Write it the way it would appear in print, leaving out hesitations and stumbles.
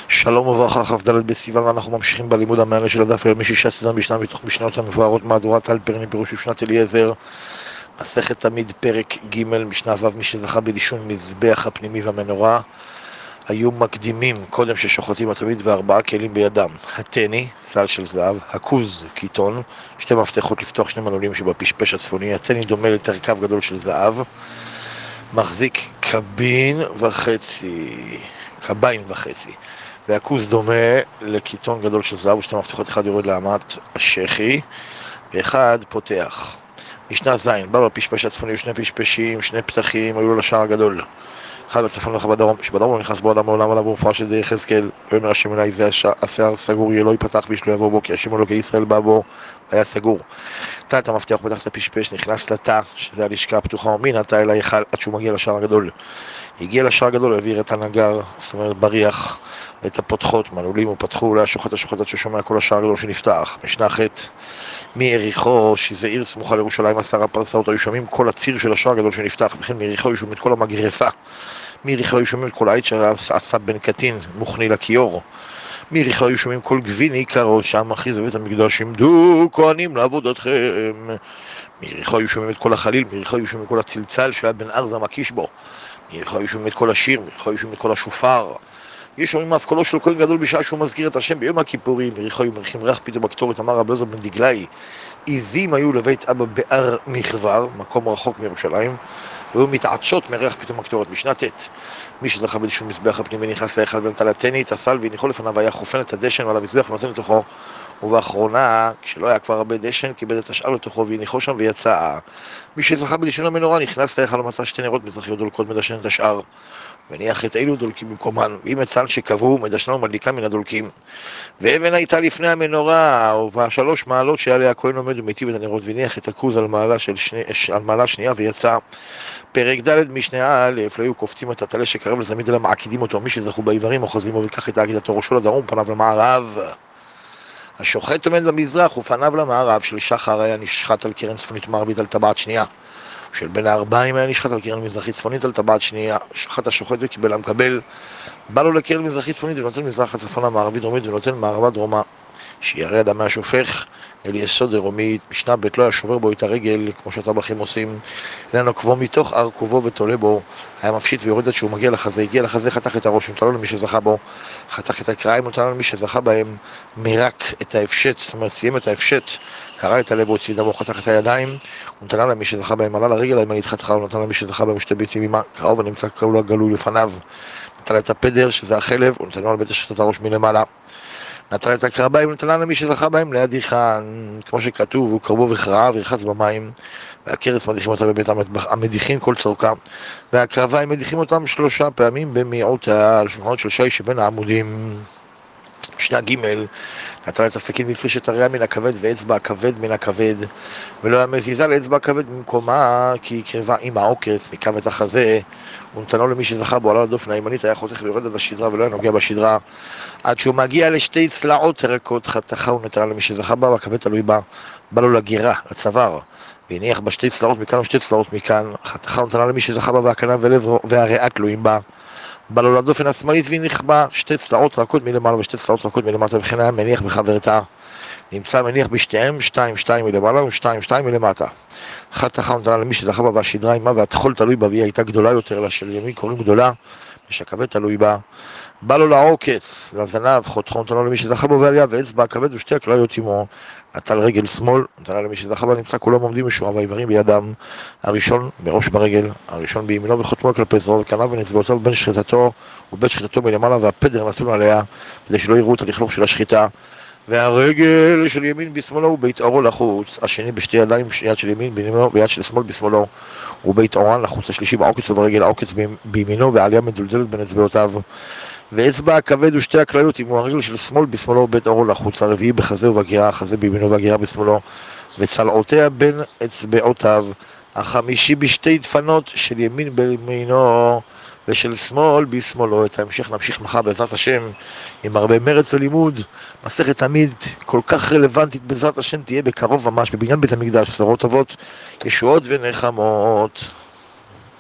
שלום וברכה, כ"ד בסיוון, ואנחנו ממשיכים בלימוד המענה של הדף היומי שישה סדרה משנה מתוך משניות המבוארות מהדורת אלפרין פירוש ושנת אליעזר, מסכת תמיד פרק ג' משנה ו'. מי שזכה בדישון מזבח הפנימי והמנורה, היו מקדימים קודם ששוחטים התמיד וארבעה כלים בידם: התני, סל של זהב, הכוז, קיטון, שתי מפתחות לפתוח שני מנעולים שבפשפש הצפוני. התני דומה לתרכב גדול של זהב, מחזיק קבין וחצי, והכוז דומה לקיטון גדול של זהב, ושתי מפתחות, אחד יורד לאמת השכי ואחד פותח. משנה זין, בא לו הפשפש הצפוני ושני פשפשים, שני פתחים, היו לו לשער הגדול, אחד בצפון ואחד בדרום, שבדרום לא נכנס בו אדם לעולם עליו ורפואה של דרך יחזקאל. ויאמר השם אלי, זה השיער סגור יהיה, לא ייפתח ואיש לא יבוא בו, כי השם אלוקי ישראל בא בו והיה סגור. תא את המפתח, פתח את הפשפש, נכנס לתא, שזה הלשכה הפתוחה, ומי נטע אל ההיכל עד שהוא מגיע לשער הגדול. הגיע לשער הגדול, העביר את הנגר, זאת אומרת בריח, ואת הפותחות, מנעולים ופתחו, לה השוחט עד ששומע כל השער הגדול שנפתח. משנה ח' מיריחו, שזה עיר סמוכה לירושלים 10 פרסאות, היו שומעים כל הציר של השער הגדול שנפתח, וכן מיריחו היו שומעים את כל המגרפה. מיריחו היו שומעים את כל העית שעשה בן קטין מוכני לכיור. מיריחו היו שומעים כל גבין עיקרו, שם אחיז בבית המקדש, עמדו כהנים לעבודתכם. מיריחו היו שומעים את כל החליל, מיריחו היו שומעים את כל הצלצל שהיה בן ארזה מקיש בו. מיריחו היו שומעים את כל השיר, מיריחו היו שומעים את כל השופר. יש שומעים אף קולו של כהן גדול בשעה שהוא מזכיר את השם ביום הכיפורים. מיריחו היו מריחים ריח פתאום בקטורת, אמר רבי אלעזר בן דגלאי, עיזים היו לבית אבא באר מחבר, מקום רחוק מירושלים, והיו מתעדשות מריח פתאום הקטורת. משנה ט' מי שזכה בדישון מזבח הפנימי נכנס להיכל ונטל התני את הסל והניחו לפניו, היה חופן את הדשן ועל המזבח ונותן לתוכו, ובאחרונה כשלא היה כבר הרבה דשן קיבל את השאר לתוכו והניחו שם ויצא. מי שזכה בדישון המנורה נכנס להיכל ומצא שתי נרות מזרחיות דולקות, מדשן את השאר וניח את אלו דולקים במקומן, ואם את סל שקבעו מדשנו ומדליקה מן הדולקים. ואבן הייתה לפני המנורה, ובשלוש מעלות שעליה הכהן עומד ומיטיב את הנרות, והניח את הכוז על מעלה שנייה ויצא. פרק ד' משנה א', לא היו קופצים את הטלה שקרב לזמיד אלא מעקידים אותו, מי שזכו בעיוורים אוחזים בו, וכך את עקידתו, ראשו לדרום פניו למערב. השוחט עומד במזרח ופניו למערב, של שחר היה נשחט על קרן צפונית מערבית על טבעת שנייה, של בין הארבעים היה נשחט על קרן מזרחית צפונית על טבעת שנייה. שחט השוחט וקיבל המקבל, בא לו לקרן מזרחית צפונית ונותן מזרח הצפון המערבית דרומית ונותן מערבה דרומה, שירד המי השופך אל יסוד דרומית. משנה ב' לא היה שובר בו את הרגל כמו שהטבחים עושים, אלא נוקבו מתוך ארכובו ותולה בו, היה מפשיט ויורד עד שהוא מגיע לחזה. הגיע לחזה, חתך את הראש, נתן לו למי שזכה בו, חתך את הקרעים, נתן לו למי שזכה בהם, מרק את ההפשט, זאת אומרת סיים את ההפשט, קרא את הלב והוציא דמו, חתך את הידיים, ונתן למי שזכה בהם, עלה לרגל הימנית חתכה, ונתן למי שזכה בהם שתי ביצים עמה, קראו ונמצא כולו גלוי לפניו. נתן את הפדר שזה החלב, ונתן לו על בית השחטת הראש מלמעלה. נטל את הקרביים ונתן למי שזכה בהם להדיחן, כמו שכתוב, הוא קרבו וחרעה ורחץ במים, והקרס מדיחים אותה בבית המדיחין כל צורכה, והקרביים מדיחים אותם 3 פעמים במיעוט על שולחנות של שי שבין העמודים. משנה ג' נטל את הסכין והפריש את הריאה מן הכבד ואצבע הכבד מן הכבד, ולא היה מזיזה לאצבע הכבד במקומה, כי היא קרבה עם העוקץ, ניקב את החזה, ונתנו למי שזכה בו, עלה לדופן הימנית, היה חותך ויורד עד השדרה ולא היה נוגע בשדרה, עד שהוא מגיע לשתי צלעות ריקות, חתכה ונתנה למי שזכה בה, והכבד תלוי בה, בא לו לגירה, לצוואר, והניח בשתי צלעות מכאן ושתי צלעות מכאן, חתכה ונתנה למי שזכה בה, והקנה ולב והריאה תלויים בה, בא לו לדופן השמאלית והניח בה 2 צלעות רכות מלמעלה ו2 צלעות רכות מלמטה, וכן היה מניח בחברתה, נמצא מניח בשתיהם 2 מלמעלה ו2 מלמטה. חתכה ונתנה למי שזכה בה, והשדרה עימה והתחול תלוי בה, והיא הייתה גדולה יותר לה, של ימין קוראים גדולה, ושהכבד תלוי בה. בא לו לעוקץ, לזנב, חותכו נתנו למי שזכה בו, ועליה ואצבע הכבד ושתי הכליות עמו. נטל רגל שמאל, נתנה למי שזכה בה, נמצא כולם עומדים משורה והעיוורים בידם, הראשון בראש ברגל, הראשון בימינו וחותמו כלפי זרוע, וקנה ונצבעותיו בין שחיטתו ובית שחיטתו מלמעלה, והפדר נתון עליה כדי שלא יראו את הלכלוך של השחיטה, והרגל של ימין בשמאלו ובית אורו לחוץ, השני בשתי ידיים, יד של ימין בימינו ויד של שמאל בשמאלו, ובית אורן לחוץ, השלישי בעוקץ וברגל, העוקץ בימינו ועליה מדולדלת בין אצבעותיו, ואצבע הכבד ושתי הכליות עמו, הרגל של שמאל בשמאלו ובית אורו לחוץ, הרביעי בחזה ובגירה, החזה בימינו והגירה בשמאלו, וצלעותיה בין אצבעותיו, החמישי בשתי דפנות של ימין בימינו ושל שמאל בשמאלו. את ההמשך נמשיך מחר בעזרת השם עם הרבה מרץ ולימוד. מסכת תמיד כל כך רלוונטית בעזרת השם תהיה בקרוב ממש בבניין בית המקדש, בשורות טובות, ישועות ונחמות.